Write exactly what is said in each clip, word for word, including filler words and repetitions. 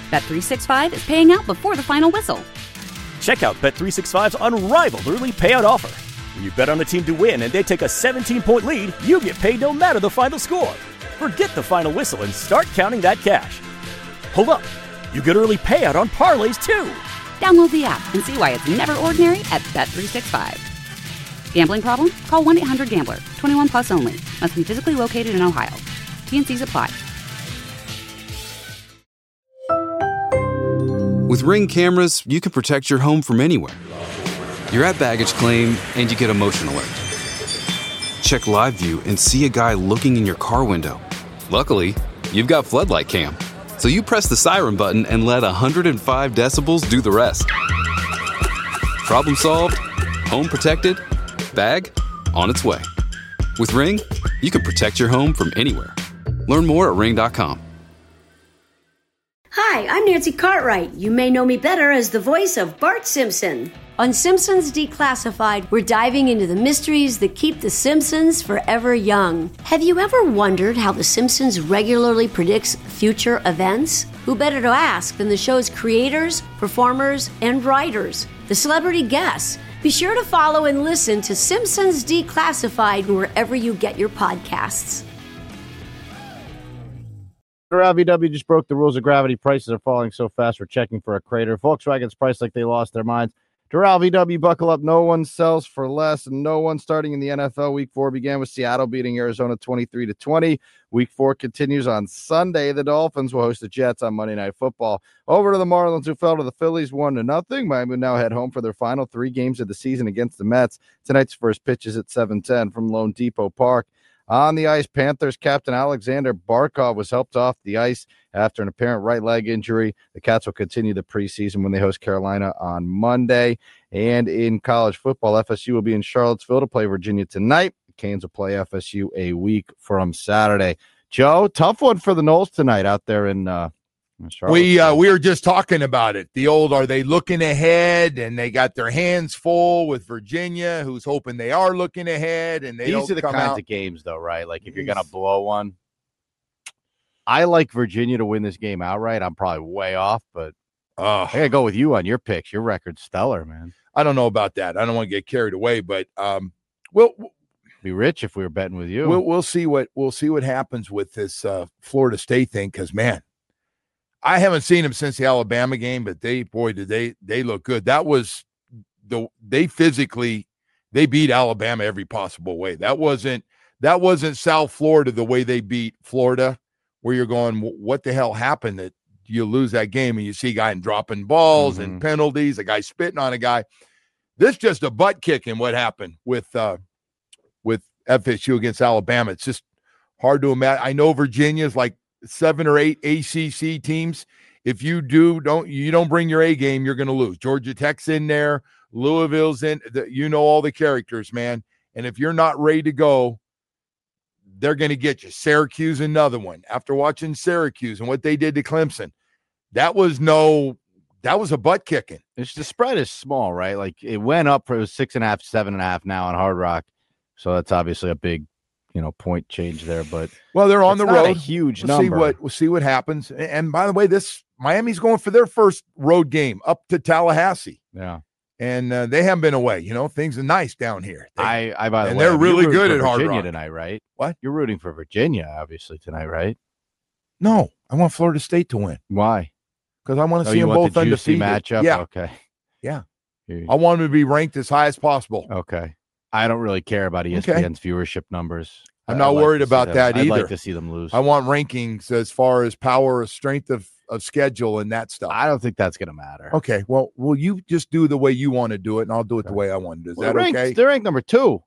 Bet three sixty-five is paying out before the final whistle. Check out Bet three sixty-five's unrivaled early payout offer. When you bet on a team to win and they take a seventeen-point lead, you get paid no matter the final score. Forget the final whistle and start counting that cash. Hold up. You get early payout on parlays, too. Download the app and see why it's never ordinary at Bet three sixty-five. Gambling problem? Call one eight hundred gambler. twenty-one plus only. Must be physically located in Ohio. T and Cs apply. With Ring cameras, you can protect your home from anywhere. You're at baggage claim and you get a motion alert. Check live view and see a guy looking in your car window. Luckily, you've got Floodlight Cam. So you press the siren button and let one hundred five decibels do the rest. Problem solved, home protected, bag on its way. With Ring, you can protect your home from anywhere. Learn more at ring dot com. Hi, I'm Nancy Cartwright. You may know me better as the voice of Bart Simpson. On Simpsons Declassified, we're diving into the mysteries that keep the Simpsons forever young. Have you ever wondered how the Simpsons regularly predicts future events? Who better to ask than the show's creators, performers, and writers, the celebrity guests? Be sure to follow and listen to Simpsons Declassified wherever you get your podcasts. Doral V W just broke the rules of gravity. Prices are falling so fast we're checking for a crater. Volkswagen's priced like they lost their minds. Doral V W, buckle up. No one sells for less, and no one starting in the N F L. Week four began with Seattle beating Arizona twenty-three to twenty. Week four continues on Sunday. The Dolphins will host the Jets on Monday Night Football. Over to the Marlins, who fell to the Phillies one to nothing. Miami will now head home for their final three games of the season against the Mets. Tonight's first pitch is at seven ten from Lone Depot Park. On the ice, Panthers captain Alexander Barkov was helped off the ice after an apparent right leg injury. The Cats will continue the preseason when they host Carolina on Monday. And in college football, F S U will be in Charlottesville to play Virginia tonight. The Canes will play F S U a week from Saturday. Joe, tough one for the Noles tonight out there in uh, We uh, we were just talking about it. The old, are they looking ahead? And they got their hands full with Virginia, who's hoping they are looking ahead. And they These don't are the come kinds out. of games, though, right? Like if you're going to blow one. I like Virginia to win this game outright. I'm probably way off, but uh, I got to go with you on your picks. Your record's stellar, man. I don't know about that. I don't want to get carried away, but um, we'll be rich if we were betting with you. We'll, we'll see what we'll see what happens with this uh, Florida State thing, because, man, I haven't seen them since the Alabama game, but they, boy, did they they look good. That was the they physically they beat Alabama every possible way. That wasn't that wasn't South Florida the way they beat Florida, where you're going, what the hell happened that you lose that game and you see a guy dropping balls mm-hmm. and penalties, a guy spitting on a guy. This just a butt kicking what happened with uh, with F S U against Alabama. It's just hard to imagine. I know Virginia's like seven or eight A C C teams. If you do, don't you don't bring your A game, you're going to lose. Georgia Tech's in there, Louisville's in. The, you know all the characters, man. And if you're not ready to go, they're going to get you. Syracuse, another one. After watching Syracuse and what they did to Clemson, that was no. That was a butt kicking. It's the spread is small, right? Like it went up for it was six and a half, seven and a half now on Hard Rock. So that's obviously a big, you know, point change there. But well, they're on the road. A huge we'll number. See what we'll see what happens. And by the way, this Miami's going for their first road game up to Tallahassee. Yeah, and uh, they haven't been away. You know, things are nice down here. They, I, I by the and way, they're really good at Hard Virginia Rock tonight, right? What? You're rooting for Virginia, obviously tonight, right? No, I want Florida State to win. Why? Because I want to oh, see them both the undefeated. Matchup? Yeah. Okay. Yeah. I want them to be ranked as high as possible. Okay. I don't really care about E S P N's okay. viewership numbers. I'm not like worried about that I'd either. I'd like to see them lose. I want rankings as far as power, strength of, of schedule, and that stuff. I don't think that's going to matter. Okay. Well, will you just do the way you want to do it, and I'll do it okay. the way I want to do it. Is well, that ranked, okay? They're ranked number two.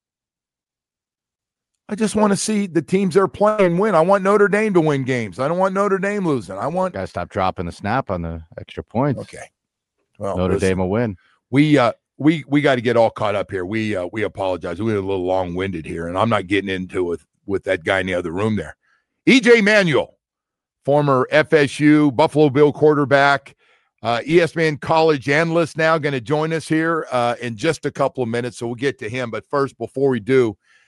I just want to see the teams they're playing win. I want Notre Dame to win games. I don't want Notre Dame losing. I want. Got to stop dropping the snap on the extra points. Okay. Well, Notre listen, Dame will win. We uh we we got to get all caught up here. We uh we apologize. We were a little long winded here, and I'm not getting into it with, with that guy in the other room there. E J Manuel, former F S U Buffalo Bill quarterback, uh, E S P N college analyst, now going to join us here uh, in just a couple of minutes. So we'll get to him. But first, before we do,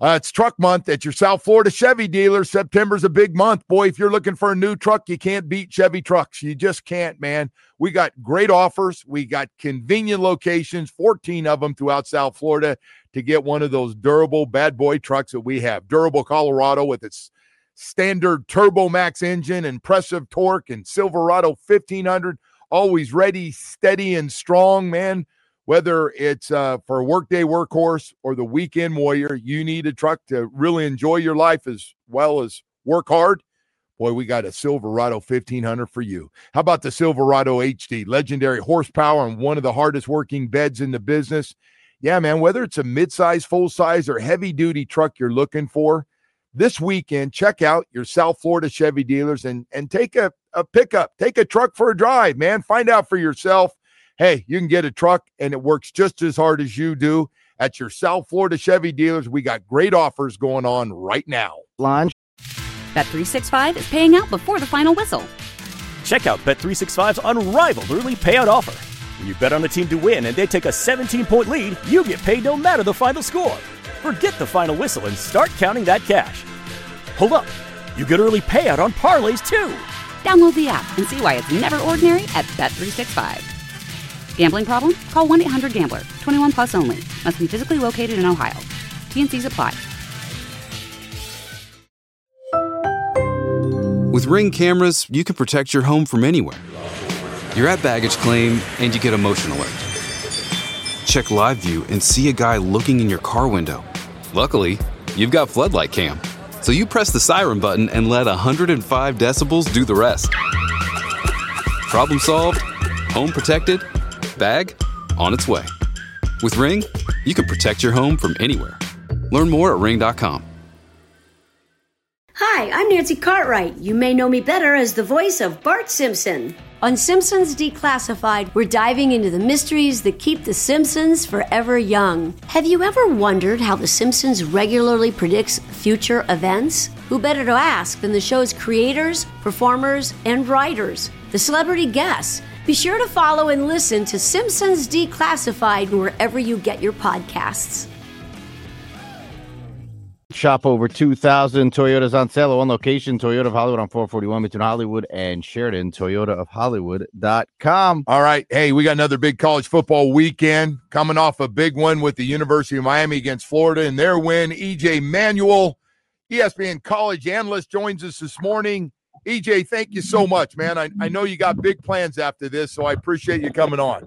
Uh, it's truck month at your South Florida Chevy dealer. September's a big month. Boy, if you're looking for a new truck, you can't beat Chevy trucks. You just can't, man. We got great offers. We got convenient locations, fourteen of them throughout South Florida to get one of those durable bad boy trucks that we have. Durable Colorado with its standard Turbo Max engine, impressive torque, and Silverado fifteen hundred, always ready, steady, and strong, man. Whether it's uh, for a workday workhorse or the weekend warrior, you need a truck to really enjoy your life as well as work hard. Boy, we got a Silverado fifteen hundred for you. How about the Silverado H D? Legendary horsepower and one of the hardest working beds in the business. Yeah, man, whether it's a midsize, full-size, or heavy-duty truck you're looking for, this weekend, check out your South Florida Chevy dealers and, and take a, a pickup. Take a truck for a drive, man. Find out for yourself. Hey, you can get a truck, and it works just as hard as you do. At your South Florida Chevy dealers, we got great offers going on right now. Line. Bet three sixty-five is paying out before the final whistle. Check out Bet three sixty-five's unrivaled early payout offer. When you bet on a team to win and they take a seventeen-point lead, you get paid no matter the final score. Forget the final whistle and start counting that cash. Hold up. You get early payout on parlays, too. Download the app and see why it's never ordinary at Bet three sixty-five. Gambling problem? Call one eight hundred gambler. twenty-one plus only. Must be physically located in Ohio. T and C's apply. With Ring cameras, you can protect your home from anywhere. You're at baggage claim and you get a motion alert. Check live view and see a guy looking in your car window. Luckily, you've got Floodlight Cam. So you press the siren button and let one hundred five decibels do the rest. Problem solved? Home protected? Bag on its way. With Ring, you can protect your home from anywhere. Learn more at ring dot com. Hi, I'm Nancy Cartwright. You may know me better as the voice of Bart Simpson. On Simpsons Declassified, we're diving into the mysteries that keep the Simpsons forever young. Have you ever wondered how the Simpsons regularly predicts future events? Who better to ask than the show's creators, performers, and writers, the celebrity guests? Be sure to follow and listen to Simpsons Declassified wherever you get your podcasts. Shop over two thousand Toyotas on sale at one location, Toyota of Hollywood on four forty-one between Hollywood and Sheridan, toyota of hollywood dot com. All right. Hey, we got another big college football weekend coming off a big one with the University of Miami against Florida and their win. E J Manuel, E S P N college analyst, joins us this morning. E J, thank you so much, man. I, I know you got big plans after this, so I appreciate you coming on.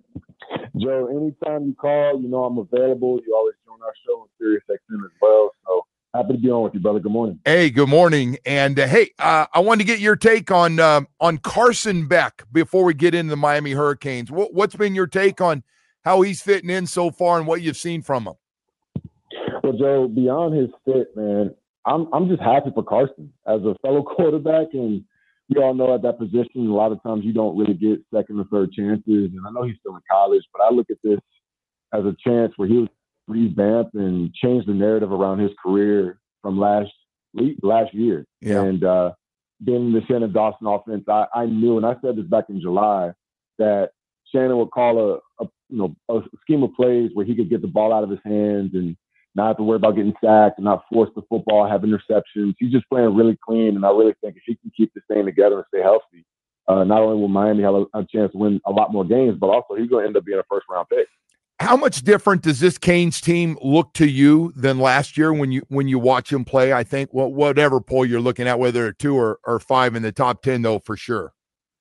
Joe, anytime you call, you know I'm available. You always join our show on Sirius X M as well. So happy to be on with you, brother. Good morning. Hey, good morning. And uh, hey, uh, I wanted to get your take on uh, on Carson Beck before we get into the Miami Hurricanes. What, what's been your take on how he's fitting in so far and what you've seen from him? Well, Joe, beyond his fit, man, I'm I'm just happy for Carson as a fellow quarterback, and we all know at that position, a lot of times you don't really get second or third chances. And I know he's still in college, but I look at this as a chance where he'll revamp and change the narrative around his career from last last year. Yeah. And uh, being in the Shannon Dawson offense, I, I knew, and I said this back in July, that Shannon would call a, a you know a scheme of plays where he could get the ball out of his hands and not have to worry about getting sacked and not force the football, have interceptions. He's just playing really clean, and I really think if he can keep this thing together and stay healthy, uh, not only will Miami have a, a chance to win a lot more games, but also he's going to end up being a first-round pick. How much different does this Canes team look to you than last year when you when you watch them play? I think well, whatever poll you're looking at, whether they're two or, or five in the top ten, though, for sure.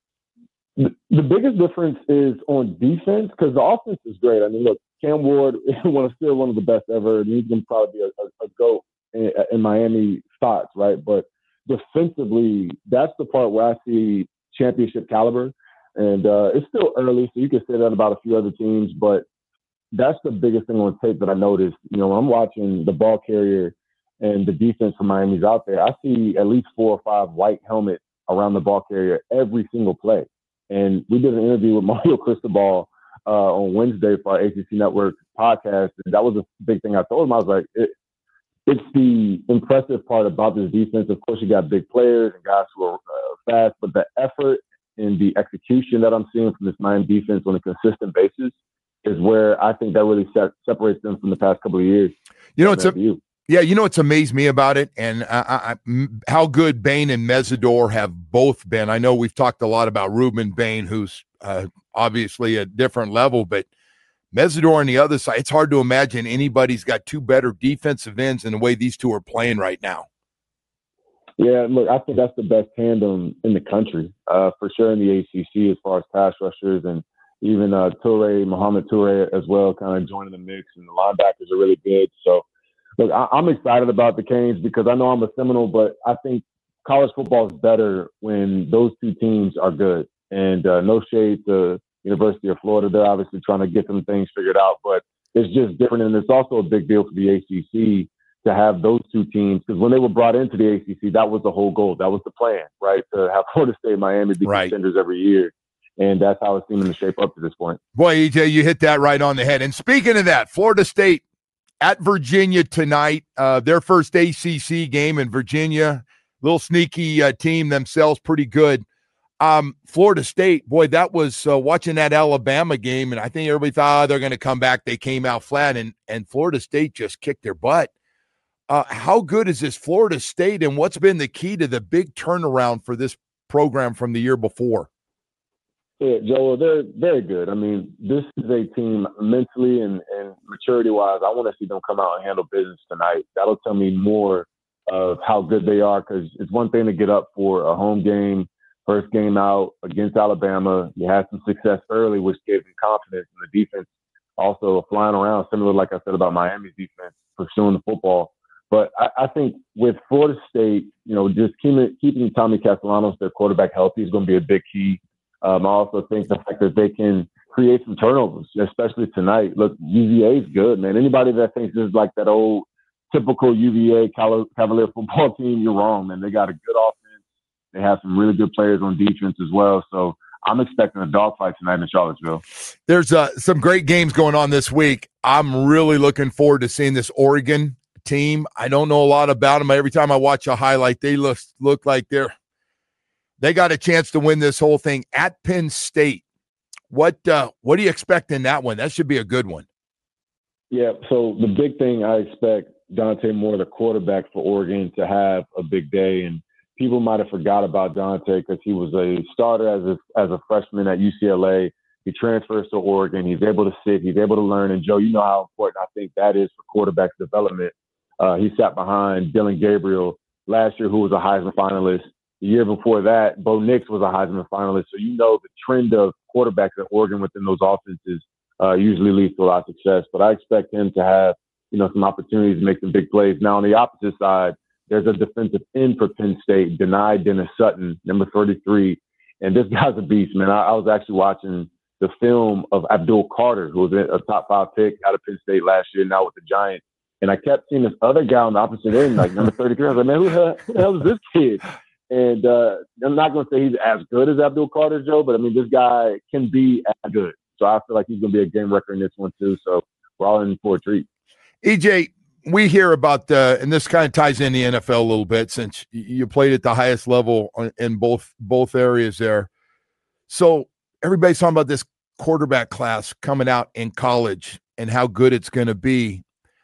The, the biggest difference is on defense because the offense is great. I mean, look, Cam Ward is still one of the best ever, and he's going to probably be a, a, a GOAT in, in Miami spots, right? But defensively, that's the part where I see championship caliber. And uh, it's still early, so you can say that about a few other teams, but that's the biggest thing on tape that I noticed. You know, when I'm watching the ball carrier and the defense for Miami's out there, I see at least four or five white helmets around the ball carrier every single play. And we did an interview with Mario Cristobal uh, on Wednesday for our A C C Network podcast, and that was a big thing I told him. I was like, it, it's the impressive part about this defense. Of course, you got big players and guys who are uh, fast, but the effort and the execution that I'm seeing from this Miami defense on a consistent basis is where I think that really set, separates them from the past couple of years. You know, it's a, Yeah, you know what's amazed me about it, and I, I, m- how good Bain and Mesidor have both been. I know we've talked a lot about Ruben Bain, who's uh, obviously a different level, but Mesidor on the other side, it's hard to imagine anybody's got two better defensive ends in the way these two are playing right now. Yeah, look, I think that's the best tandem in the country, uh, for sure in the A C C as far as pass rushers, and even uh, Toure, Mohamed Toure as well, kind of joining the mix, and the linebackers are really good. So, look, I, I'm excited about the Canes because I know I'm a Seminole, but I think college football is better when those two teams are good. And uh, no shade to University of Florida. They're obviously trying to get some things figured out, but it's just different. And it's also a big deal for the A C C to have those two teams, because when they were brought into the A C C, that was the whole goal. That was the plan, right? To have Florida State and Miami be right. contenders every year. And that's how it's seeming to shape up to this point. Boy, E J, you hit that right on the head. And speaking of that, Florida State at Virginia tonight, uh, their first A C C game in Virginia, little sneaky uh, team themselves, pretty good. Um, Florida State, boy, that was uh, watching that Alabama game, and I think everybody thought oh, they're going to come back. They came out flat, and, and Florida State just kicked their butt. Uh, how good is this Florida State, and what's been the key to the big turnaround for this program from the year before? Yeah, Joel, they're very good. I mean, this is a team mentally and, and maturity-wise. I want to see them come out and handle business tonight. That'll tell me more of how good they are, because it's one thing to get up for a home game, first game out against Alabama. You had some success early, which gave them confidence in the defense. Also flying around, similar like I said about Miami's defense, pursuing the football. But I, I think with Florida State, you know, just keeping, keeping Tommy Castellanos, their quarterback, healthy is going to be a big key. Um, I also think the fact that they can create some turnovers, especially tonight. Look, U V A is good, man. Anybody that thinks this is like that old typical U V A Cavalier football team, you're wrong, man. They got a good offense. They have some really good players on defense as well. So I'm expecting a dogfight tonight in Charlottesville. There's uh, some great games going on this week. I'm really looking forward to seeing this Oregon team. I don't know a lot about them. Every time I watch a highlight, they look look like they're they got a chance to win this whole thing at Penn State. What uh, what do you expect in that one? That should be a good one. Yeah. So the big thing, I expect Dante Moore, the quarterback for Oregon, to have a big day. And people might have forgot about Dante because he was a starter as a as a freshman at U C L A. He transfers to Oregon. He's able to sit. He's able to learn. And Joe, you know how important I think that is for quarterback development. Uh, he sat behind Dylan Gabriel last year, who was a Heisman finalist. The year before that, Bo Nix was a Heisman finalist. So you know the trend of quarterbacks at Oregon within those offenses uh, usually leads to a lot of success. But I expect him to have, you know, some opportunities to make some big plays. Now, on the opposite side, there's a defensive end for Penn State, Denied Dennis Sutton, number thirty-three. And this guy's a beast, man. I, I was actually watching the film of Abdul Carter, who was a top five pick out of Penn State last year, now with the Giants. And I kept seeing this other guy on the opposite end, like number thirty-three. I was like, man, who the hell, who the hell is this kid? And uh, I'm not going to say he's as good as Abdul Carter, Joe, but I mean, this guy can be as good. So I feel like he's going to be a game wrecker in this one too. So we're all in for a treat. E J, we hear about, uh, and this kind of ties in the N F L a little bit since you played at the highest level in both both areas there. So everybody's talking about this quarterback class coming out in college and how good it's going to be.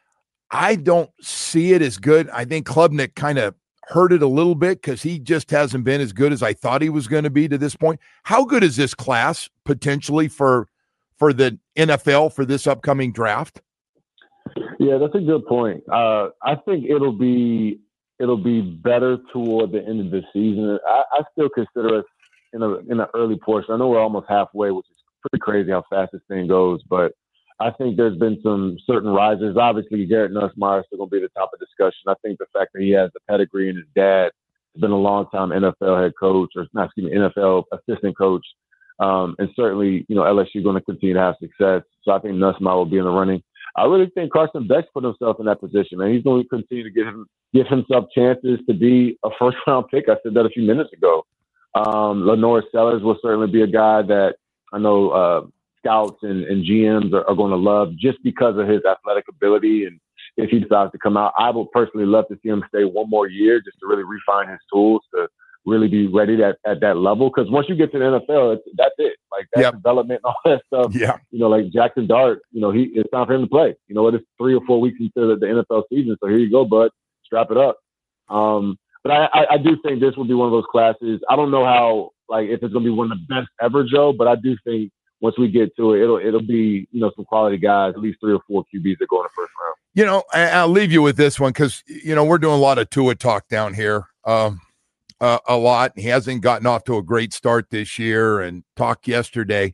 I don't see it as good. I think Klubnik kind of hurt it a little bit because he just hasn't been as good as I thought he was going to be to this point. How good is this class potentially for for the N F L for this upcoming draft? Yeah, that's a good point. Uh, I think it'll be it'll be better toward the end of the season. I, I still consider us in a in an early portion. I know we're almost halfway, which is pretty crazy how fast this thing goes, but I think there's been some certain risers. Obviously, Garrett Nussmeier is still going to be the top of discussion. I think the fact that he has the pedigree and his dad has been a long-time N F L head coach, or not, excuse me, N F L assistant coach. Um, and certainly, you know, L S U going to continue to have success. So I think Nussmeier will be in the running. I really think Carson Beck's put himself in that position, man. He's going to continue to give him give himself chances to be a first-round pick. I said that a few minutes ago. Um, Lenore Sellers will certainly be a guy that I know uh, – scouts and, and G Ms are, are going to love just because of his athletic ability. And if he decides to come out, I would personally love to see him stay one more year just to really refine his tools to really be ready at, at that level. Because once you get to the N F L, it's, that's it. like that yep. development and all that stuff. Yeah. You know, like Jackson Dart, you know, he it's time for him to play. You know, it's three or four weeks into the, the N F L season. So here you go, bud. Strap it up. Um, but I, I, I do think this will be one of those classes. I don't know how, like, if it's going to be one of the best ever, Joe, but I do think once we get to it, it'll it'll be, you know, some quality guys, at least three or four Q Bs that go in the first round. You know, I, I'll leave you with this one because, you know, we're doing a lot of Tua talk down here. Um, uh, a lot. He hasn't gotten off to a great start this year and talked yesterday.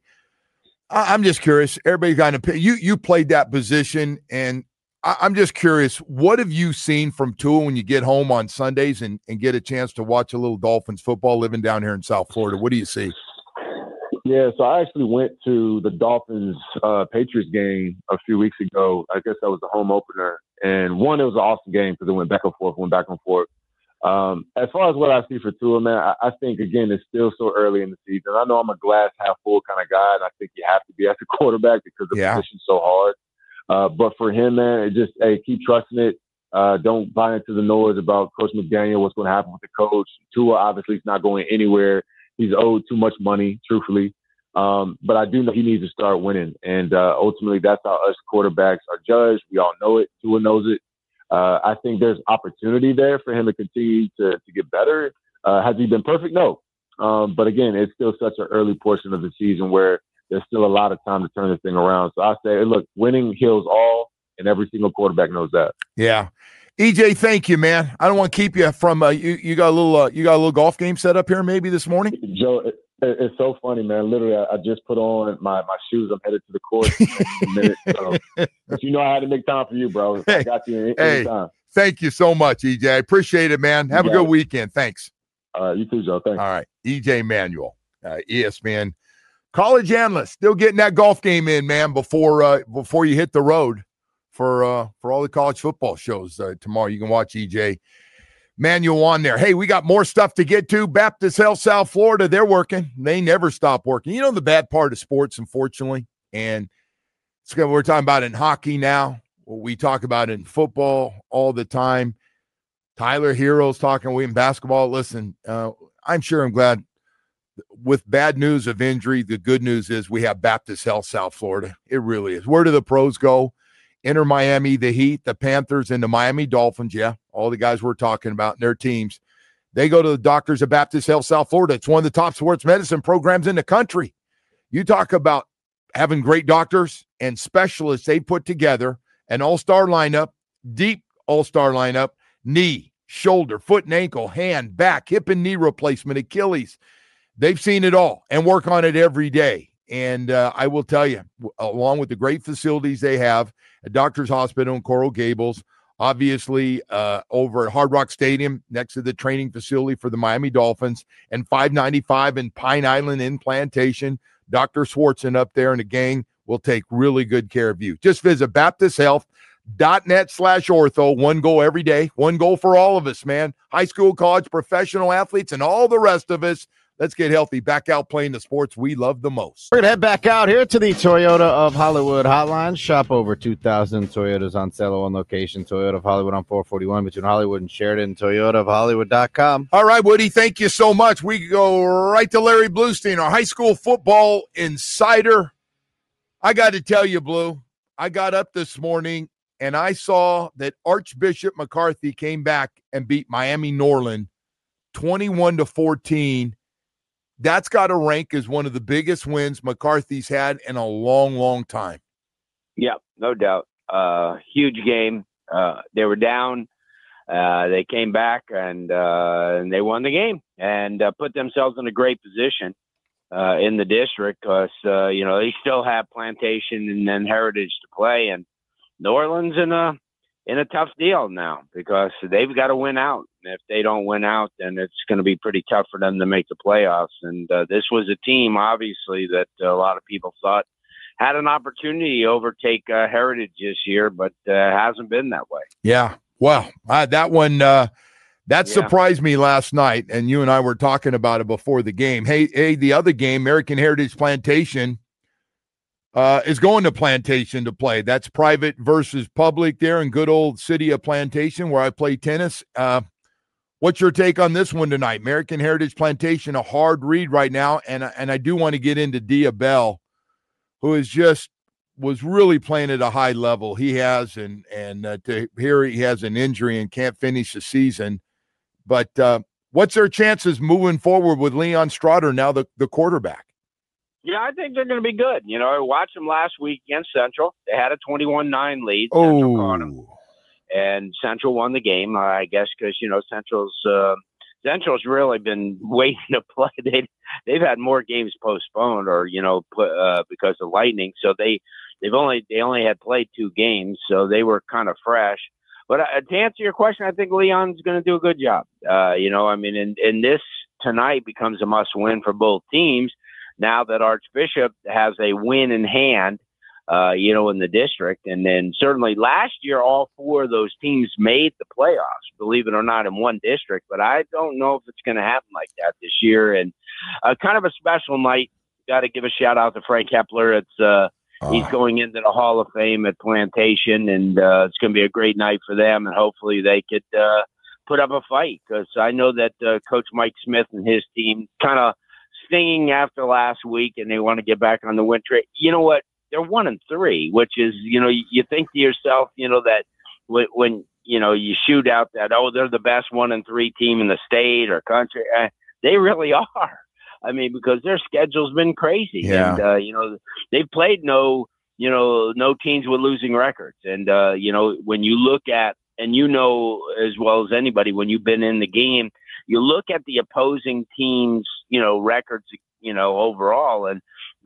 I, I'm just curious. Everybody got an opinion. You, you played that position, and I, I'm just curious. What have you seen from Tua when you get home on Sundays and, and get a chance to watch a little Dolphins football living down here in South Florida? What do you see? Yeah, so I actually went to the Dolphins uh, Patriots game a few weeks ago. I guess that was the home opener. And one, it was an awesome game because it went back and forth, went back and forth. Um, as far as what I see for Tua, man, I, I think, again, it's still so early in the season. I know I'm a glass half full kind of guy, and I think you have to be as a quarterback because the yeah. position's so hard. Uh, but for him, man, it just, hey, keep trusting it. Uh, don't buy into the noise about Coach McDaniel, what's going to happen with the coach. Tua obviously is not going anywhere. He's owed too much money, truthfully. Um, but I do know he needs to start winning. And uh, ultimately, that's how us quarterbacks are judged. We all know it. Tua knows it. Uh, I think there's opportunity there for him to continue to, to get better. Uh, has he been perfect? No. Um, but again, it's still such an early portion of the season where there's still a lot of time to turn this thing around. So I say, look, winning heals all, and every single quarterback knows that. Yeah. E J, thank you, man. I don't want to keep you from uh, you. You got a little. Uh, you got a little golf game set up here, maybe this morning. Joe, it, it, it's so funny, man. Literally, I, I just put on my, my shoes. I'm headed to the course in a minute. So, but you know, I had to make time for you, bro. Hey, I got you any, hey, anytime. Thank you so much, E J. I appreciate it, man. Have You a good it. weekend. Thanks. All right, you too, Joe. Thanks. All right, E J Manuel, uh, E S P N college analyst, still getting that golf game in, man. Before uh, before you hit the road. For uh, for all the college football shows uh, tomorrow. You can watch E J Manuel on there. Hey, we got more stuff to get to. Baptist Health South Florida, they're working. They never stop working. You know the bad part of sports, unfortunately, and it's what we're talking about in hockey now. What we talk about in football all the time. Tyler Hero's talking we in basketball. Listen, uh, I'm sure I'm glad with bad news of injury, the good news is we have Baptist Health South Florida. It really is. Where do the pros go? Inter Miami, the Heat, the Panthers, and the Miami Dolphins. Yeah, all the guys we're talking about and their teams. They go to the doctors of Baptist Health South Florida. It's one of the top sports medicine programs in the country. You talk about having great doctors and specialists. They put together an all-star lineup, deep all-star lineup, knee, shoulder, foot and ankle, hand, back, hip and knee replacement, Achilles. They've seen it all and work on it every day. And uh, I will tell you, along with the great facilities they have at Doctors Hospital in Coral Gables, obviously uh, over at Hard Rock Stadium next to the training facility for the Miami Dolphins, and five ninety-five in Pine Island in Plantation, Doctor Swartzen up there and the gang will take really good care of you. Just visit baptist health dot net slash ortho. One goal every day, one goal for all of us, man. High school, college, professional athletes, and all the rest of us. Let's get healthy, back out playing the sports we love the most. We're going to head back out here to the Toyota of Hollywood hotline. Shop over two thousand Toyotas on sale at one location. Toyota of Hollywood on four forty-one between Hollywood and Sheridan. Toyota of Hollywood dot com. All right, Woody, thank you so much. We go right to Larry Bluestein, our high school football insider. I got to tell you, Blue, I got up this morning and I saw that Archbishop McCarthy came back and beat Miami Norland twenty-one to fourteen. That's got to rank as one of the biggest wins McCarthy's had in a long, long time. Yeah, no doubt. Uh, huge game. Uh, they were down. Uh, they came back and uh, and they won the game and uh, put themselves in a great position uh, in the district because, uh, you know, they still have Plantation and then Heritage to play. And New Orleans in a, in a tough deal now because they've got to win out. And if they don't win out, then it's going to be pretty tough for them to make the playoffs. And uh, this was a team, obviously, that a lot of people thought had an opportunity to overtake uh, Heritage this year, but uh, hasn't been that way. Yeah. Well, uh, that one, uh, that yeah. surprised me last night, and you and I were talking about it before the game. Hey, hey, the other game, American Heritage Plantation, Uh, is going to Plantation to play. That's private versus public there in good old city of Plantation where I play tennis. Uh, What's your take on this one tonight? American Heritage Plantation, a hard read right now, and and I do want to get into Dia Bell, who is just was really playing at a high level. He has, and and uh, to hear he has an injury and can't finish the season. But uh, what's their chances moving forward with Leon Strotter now the, the quarterback? Yeah, I think they're going to be good. You know, I watched them last week against Central. They had a twenty-one nine lead. Central caught them, and Central won the game, I guess, because, you know, Central's uh, Central's really been waiting to play. They, they've had more games postponed or, you know, put, uh, because of lightning. So they, they've only they only had played two games, so they were kind of fresh. But uh, to answer your question, I think Leon's going to do a good job. Uh, you know, I mean, and, and this tonight becomes a must-win for both teams now that Archbishop has a win in hand, uh, you know, in the district. And then certainly last year, all four of those teams made the playoffs, believe it or not, in one district. But I don't know if it's going to happen like that this year. And uh, kind of a special night. Got to give a shout-out to Frank Hepler. It's uh, He's going into the Hall of Fame at Plantation, and uh, it's going to be a great night for them, and hopefully they could uh, put up a fight because I know that uh, Coach Mike Smith and his team kind of stinging after last week, and they want to get back on the win track. You know what? They're one and three, which is, you know, you, you think to yourself, you know, that w- when, you know, you shoot out that, oh, they're the best one and three team in the state or country. Uh, they really are. I mean, because their schedule's been crazy. Yeah. And, uh, you know, they've played no, you know, no teams with losing records. And, uh, you know, when you look at, and you know as well as anybody, when you've been in the game, you look at the opposing teams, you know, records, you know, overall. And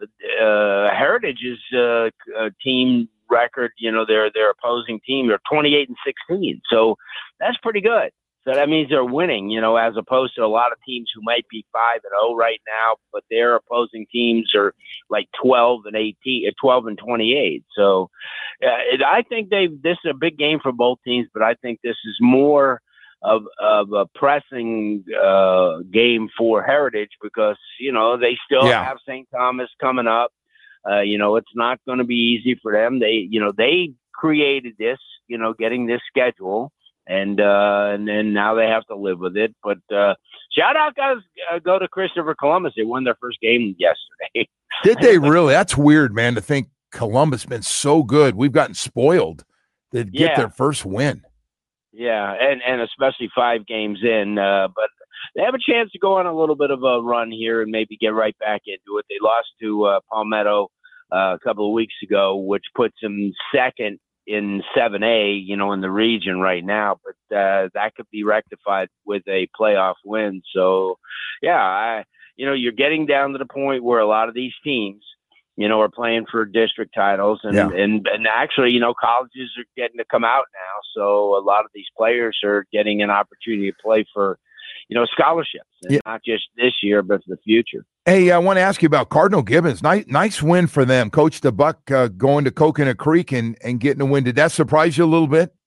uh, Heritage's uh, uh, team record, you know, their their opposing team, they're twenty-eight and sixteen. So that's pretty good. So that means they're winning, you know, as opposed to a lot of teams who might be five and oh right now, but their opposing teams are like twelve and eighteen, twelve and twenty-eight. So uh, it, I think they this is a big game for both teams, but I think this is more of of a pressing uh, game for Heritage because, you know, they still Yeah. have Saint Thomas coming up. Uh, you know, it's not going to be easy for them. They, you know, they created this, you know, getting this schedule. And uh, and then now they have to live with it. But uh, shout out, guys, uh, go to Christopher Columbus. They won their first game yesterday. Did they really? That's weird, man, to think Columbus been so good. We've gotten spoiled. They'd get Yeah. their first win. Yeah, and, and especially five games in. Uh, but they have a chance to go on a little bit of a run here and maybe get right back into it. They lost to uh, Palmetto uh, a couple of weeks ago, which puts them second in seven A, you know, in the region right now, but uh, that could be rectified with a playoff win. So, yeah, I, you know, you're getting down to the point where a lot of these teams, you know, are playing for district titles, and Yeah. and and actually, you know, colleges are getting to come out now. So a lot of these players are getting an opportunity to play for, you know, scholarships, and Yeah. not just this year, but for the future. Hey, I want to ask you about Cardinal Gibbons. Nice, nice win for them. Coach DeBuck uh, going to Coconut Creek and, and getting a win. Did that surprise you a little bit?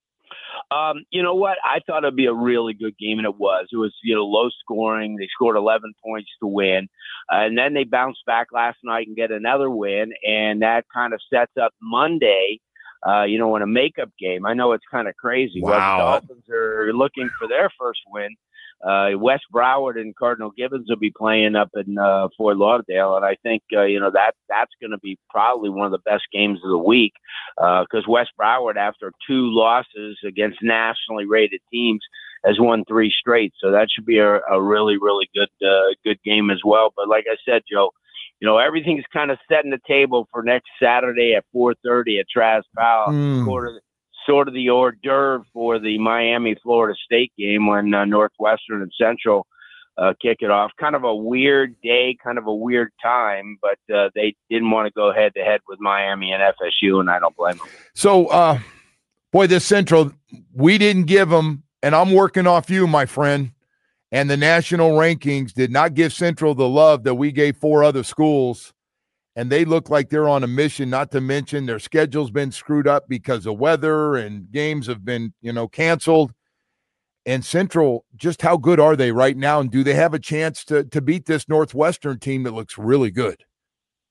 Um, you know what? I thought it'd be a really good game, and it was. It was, you know, low scoring. They scored eleven points to win, uh, and then they bounced back last night and get another win, and that kind of sets up Monday. Uh, you know, in a makeup game. I know it's kind of crazy. Wow. But the Dolphins are looking for their first win. Uh, West Broward and Cardinal Gibbons will be playing up in uh, Fort Lauderdale, and I think uh, you know that that's going to be probably one of the best games of the week because uh, West Broward, after two losses against nationally rated teams, has won three straight. So that should be a, a really, really good uh, good game as well. But like I said, Joe, you know everything's kind of setting the table for next Saturday at four thirty at Travis Powell. Mm. Sort of sort of the hors d'oeuvre for the Miami Florida State game when uh, Northwestern and Central uh, kick it off. Kind of a weird day, kind of a weird time, but uh, they didn't want to go head to head with Miami and F S U, and I don't blame them. So, uh, boy, this Central, we didn't give them, and I'm working off you, my friend, and the national rankings did not give Central the love that we gave four other schools. And they look like they're on a mission, not to mention their schedule's been screwed up because of weather and games have been, you know, canceled. And Central, just how good are they right now? And do they have a chance to to beat this Northwestern team that looks really good?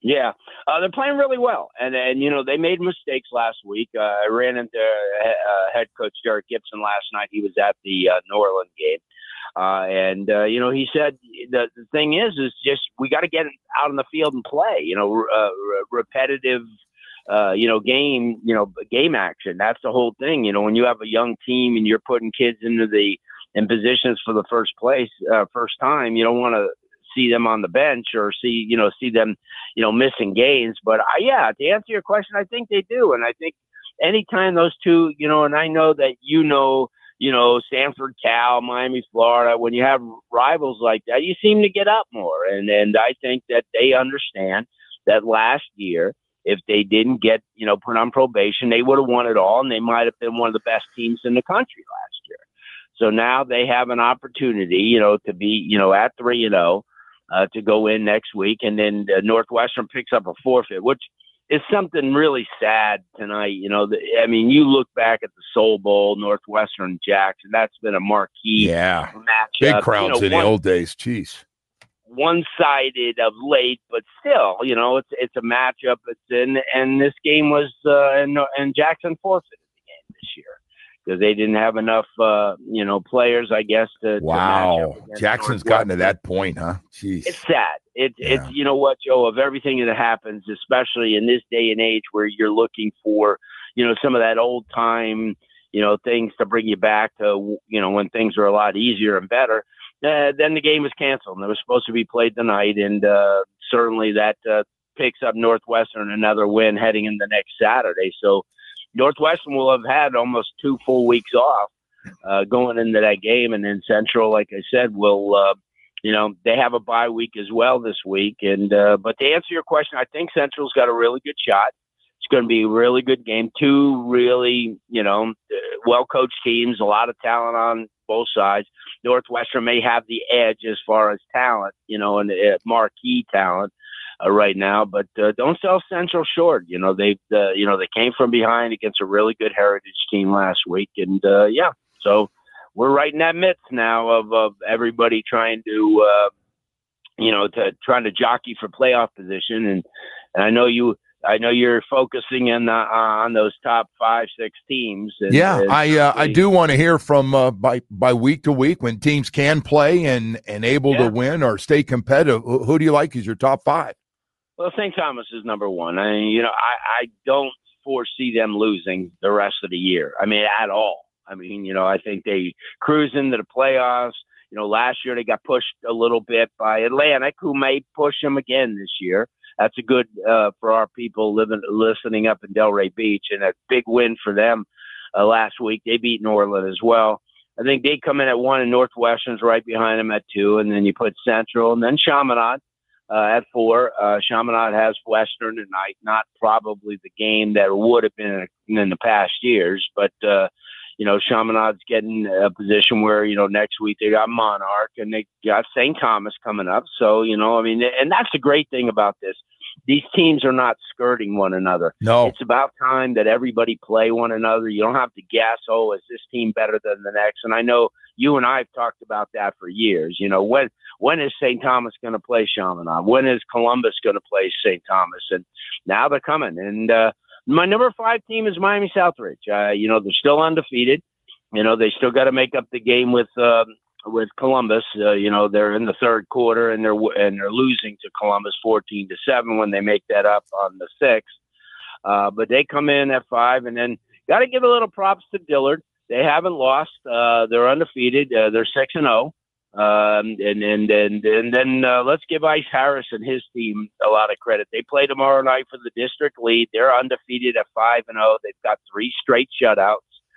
Yeah, uh, they're playing really well, and and you know they made mistakes last week. Uh, I ran into uh, head coach Derek Gibson last night. He was at the uh, New Orleans game, uh, and uh, you know he said the the thing is is just we got to get out on the field and play. You know, uh, repetitive. Uh, you know, game, you know, game action. That's the whole thing. You know, when you have a young team and you're putting kids into the in positions for the first place, uh, first time, you don't want to see them on the bench or see, you know, see them, you know, missing games. But I, yeah, to answer your question, I think they do. And I think anytime those two, you know, and I know that, you know, you know, Stanford, Cal, Miami, Florida, when you have rivals like that, you seem to get up more. And, and I think that they understand that last year, if they didn't get, you know, put on probation, they would have won it all, and they might have been one of the best teams in the country last year. So now they have an opportunity, you know, to be, you know, at three and zero, uh, to go in next week, and then uh, Northwestern picks up a forfeit, which is something really sad tonight. You know, the, I mean, you look back at the Soul Bowl, Northwestern Jackson. That's been a marquee yeah. matchup. Big crowds you know, in one, the old days. Jeez. One-sided of late, but still, you know, it's it's a matchup. It's in, and this game was, uh, and, and Jackson forfeited the game this year because they didn't have enough, uh, you know, players, I guess. To, wow, to Jackson's gotten to that point, huh? Jeez, it's sad. It, yeah. It's you know what, Joe, of everything that happens, especially in this day and age where you're looking for, you know, some of that old time, you know, things to bring you back to, you know, when things are a lot easier and better. Uh, then the game was canceled, and it was supposed to be played tonight, and uh, certainly that uh, picks up Northwestern another win heading into next Saturday. So Northwestern will have had almost two full weeks off uh, going into that game, and then Central, like I said, will uh, you know they have a bye week as well this week. And uh, but to answer your question, I think Central's got a really good shot. It's going to be a really good game. Two really you know well coached teams, a lot of talent on both sides. Northwestern may have the edge as far as talent, you know, and uh, marquee talent uh, right now, but uh, don't sell Central short. You know, they, uh, you know, they came from behind against a really good Heritage team last week, and uh, yeah, so we're right in that midst now of, of everybody trying to, uh, you know, to trying to jockey for playoff position, and and I know you. I know you're focusing in uh, on those top five, six teams. And, yeah, and I uh, I do want to hear from uh, by by week to week when teams can play and, and able yeah. to win or stay competitive. Who, who do you like as your top five? Well, Saint Thomas is number one. I mean, you know, I, I don't foresee them losing the rest of the year. I mean, at all. I mean, you know, I think they cruise into the playoffs. You know, last year they got pushed a little bit by Atlantic, who may push them again this year. That's a good uh, for our people living, listening up in Delray Beach, and a big win for them uh, last week. They beat New Orleans as well. I think they come in at one, and Northwestern's right behind them at two, and then you put Central, and then Chaminade uh, at four. Uh, Chaminade has Western tonight, not probably the game that would have been in, in the past years, but uh, you know, Chaminade's getting a position where, you know, next week they got Monarch and they got Saint Thomas coming up. So, you know, I mean, and that's the great thing about this. These teams are not skirting one another. No. It's about time that everybody play one another. You don't have to guess, oh, is this team better than the next? And I know you and I have talked about that for years. You know, when when is Saint Thomas going to play Chaminade? When is Columbus going to play Saint Thomas? And now they're coming. And, uh, my number five team is Miami Southridge. Uh, you know, they're still undefeated. You know, they still got to make up the game with uh, with Columbus. Uh, you know, they're in the third quarter and they're and they're losing to Columbus fourteen to seven when they make that up on the sixth. Uh, but they come in at five, and then got to give a little props to Dillard. They haven't lost. Uh, they're undefeated. Uh, they're six and zero. Um, and, and, and, and then, uh, let's give Ice Harris and his team a lot of credit. They play tomorrow night for the district lead. They're undefeated at five and oh. They've got three straight shutouts.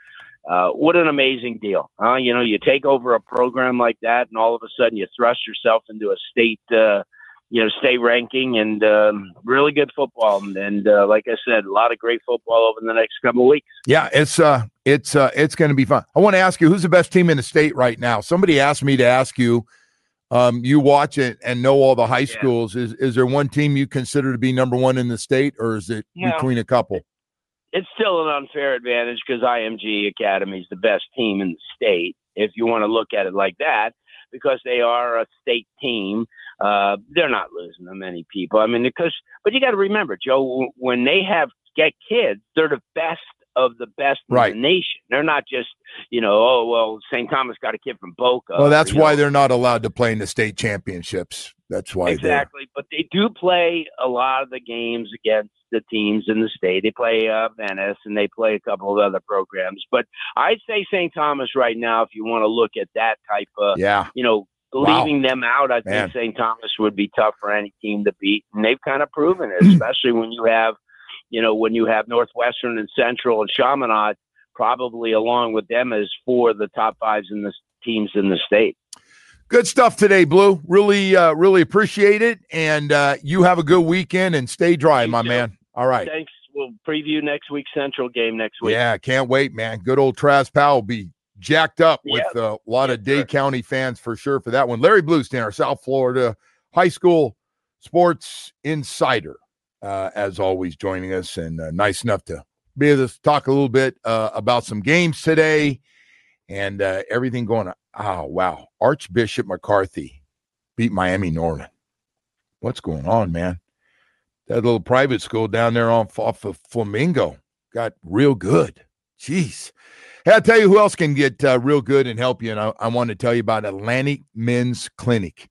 Uh, what an amazing deal. Uh, you know, you take over a program like that and all of a sudden you thrust yourself into a state, uh, you know, state ranking and, um, really good football. And, and uh, like I said, a lot of great football over the next couple of weeks. Yeah, it's uh, it's uh, it's going to be fun. I want to ask you, who's the best team in the state right now? Somebody asked me to ask you. Um, you watch it and know all the high schools. Yeah. Is is there one team you consider to be number one in the state, or is it yeah. between a couple? It's still an unfair advantage because I M G Academy is the best team in the state, if you want to look at it like that, because they are a state team. uh, they're not losing to many people. I mean, because, but you got to remember, Joe, when they have get kids, they're the best of the best right. in the nation. They're not just, you know, oh, well, Saint Thomas got a kid from Boca. Well, that's or, why know. they're not allowed to play in the state championships. That's why. Exactly. But they do play a lot of the games against the teams in the state. They play uh, Venice, and they play a couple of other programs. But I'd say Saint Thomas right now, if you want to look at that type of, yeah. you know, leaving wow. them out, I Man. think Saint Thomas would be tough for any team to beat. And they've kind of proven it, especially when you have, you know, when you have Northwestern and Central and Chaminade, probably along with them as four of the top fives in the teams in the state. Good stuff today, Blue. Really, uh, really appreciate it. And uh, you have a good weekend and stay dry, you my too. man. All right. Thanks. We'll preview next week's Central game next week. Yeah, can't wait, man. Good old Travis Powell will be jacked up yeah. with uh, a lot yeah, of Dade sure. County fans for sure for that one. Larry Bluestein, our South Florida high school sports insider. Uh, as always, joining us, and uh, nice enough to be able to talk a little bit uh, about some games today and uh, everything going on. Oh, wow. Archbishop McCarthy beat Miami Norman. What's going on, man? That little private school down there off, off of Flamingo got real good. Jeez. Hey, I'll tell you who else can get uh, real good and help you, and I, I want to tell you about Atlantic Men's Clinic.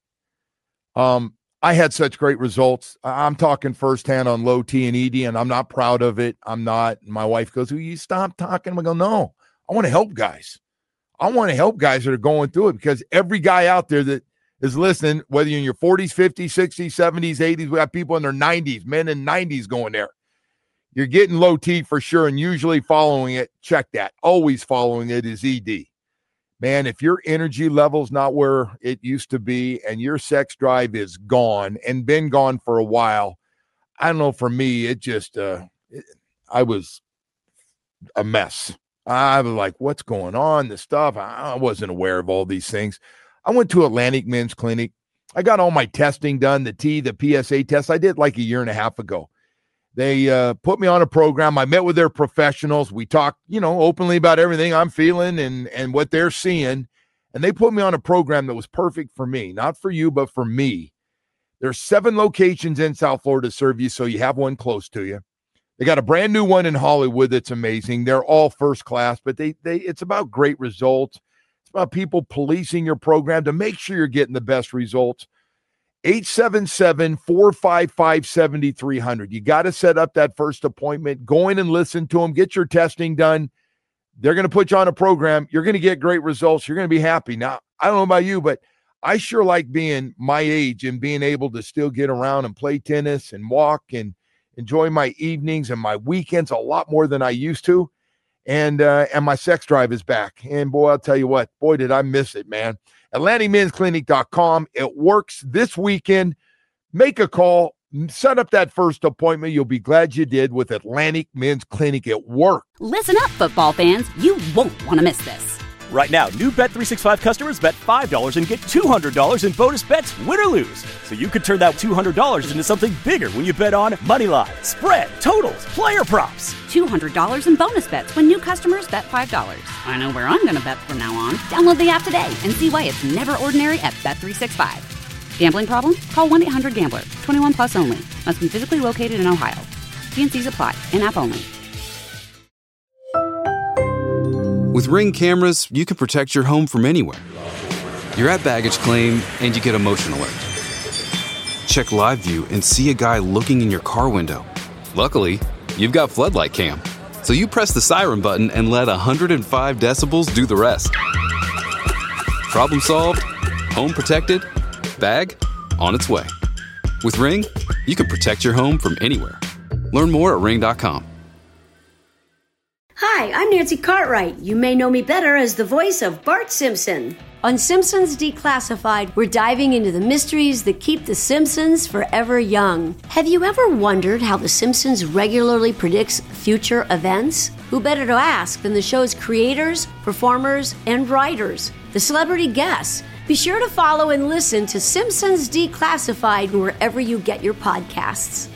Um. I had such great results. I'm talking firsthand on low T and E D, and I'm not proud of it. I'm not. My wife goes, "Will you stop talking?" I go, "No, I want to help guys. I want to help guys that are going through it, because every guy out there that is listening, whether you're in your forties, fifties, sixties, seventies, eighties, we got people in their nineties, men in nineties going there. You're getting low T for sure, and usually following it, check that. Always following it is E D. Man, if your energy level's not where it used to be and your sex drive is gone and been gone for a while, I don't know, for me, it just, uh, it, I was a mess. I was like, what's going on? The stuff. I wasn't aware of all these things. I went to Atlantic Men's Clinic. I got all my testing done, the T, the P S A test. I did like a year and a half ago. They uh, put me on a program. I met with their professionals. We talked, you know, openly about everything I'm feeling and, and what they're seeing. And they put me on a program that was perfect for me, not for you, but for me. There's seven locations in South Florida to serve you, so you have one close to you. They got a brand new one in Hollywood that's amazing. They're all first class, but they they it's about great results. It's about people policing your program to make sure you're getting the best results. eight seven seven, four five five, seven three zero zero. You got to set up that first appointment. Go in and listen to them. Get your testing done. They're going to put you on a program. You're going to get great results. You're going to be happy. Now, I don't know about you, but I sure like being my age and being able to still get around and play tennis and walk and enjoy my evenings and my weekends a lot more than I used to. And uh, and my sex drive is back. And boy, I'll tell you what, boy, did I miss it, man. Atlantic Men's Clinic dot com. It works this weekend. Make a call. Set up that first appointment. You'll be glad you did with Atlantic Men's Clinic. It worked. Listen up, football fans. You won't want to miss this. Right now, new Bet three sixty-five customers bet five dollars and get two hundred dollars in bonus bets, win or lose. So you could turn that two hundred dollars into something bigger when you bet on money line, spread, totals, player props. two hundred dollars in bonus bets when new customers bet five dollars. I know where I'm going to bet from now on. Download the app today and see why it's never ordinary at Bet three sixty-five. Gambling problem? Call one eight hundred gambler. twenty-one plus only. Must be physically located in Ohio. T and C's apply. In-app only. With Ring cameras, you can protect your home from anywhere. You're at baggage claim and you get emotion alert. Check live view and see a guy looking in your car window. Luckily, you've got Floodlight Cam. So you press the siren button and let one hundred five decibels do the rest. Problem solved, home protected, bag on its way. With Ring, you can protect your home from anywhere. Learn more at ring dot com. Hi, I'm Nancy Cartwright. You may know me better as the voice of Bart Simpson. On Simpsons Declassified, we're diving into the mysteries that keep the Simpsons forever young. Have you ever wondered how the Simpsons regularly predicts future events? Who better to ask than the show's creators, performers, and writers, the celebrity guests? Be sure to follow and listen to Simpsons Declassified wherever you get your podcasts.